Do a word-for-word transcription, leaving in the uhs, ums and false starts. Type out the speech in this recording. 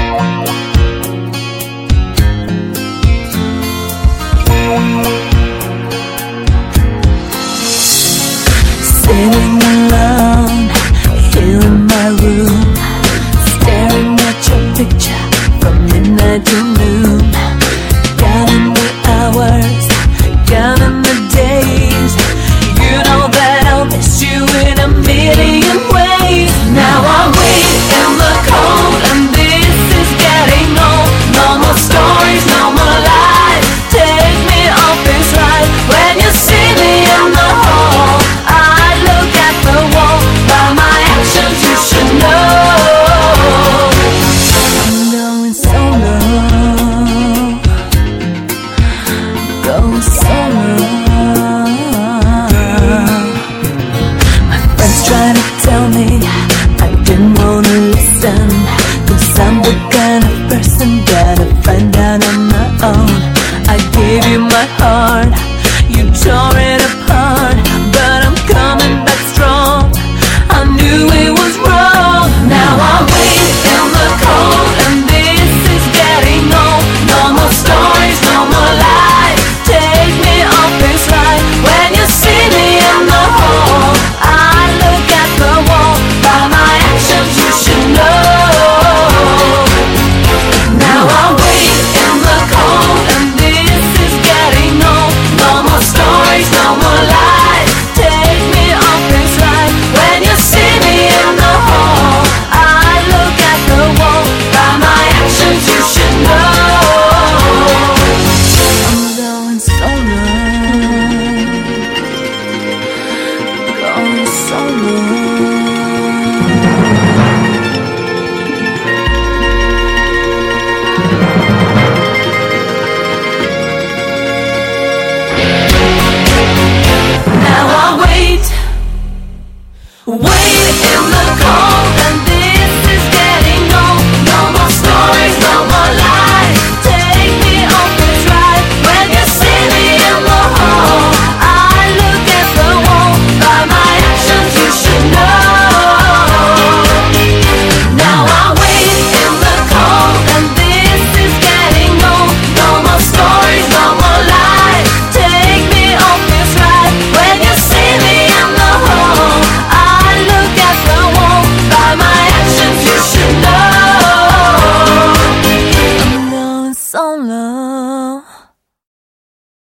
Sitting alone here in my room, staring at your picture from midnight to noon, counting the hours, counting the days. You know that I'll miss you in a million ways. Now I wait in the cold, and this is getting old. No more stories, no more lies. Take me off this ride. When you see me in the hall, I look at the wall. By my actions you should know I'm going solo, going solo. My friends try to tell me I didn't wanna listen, 'cause I'm the kind of person that I find out on my own. I gave you my heart,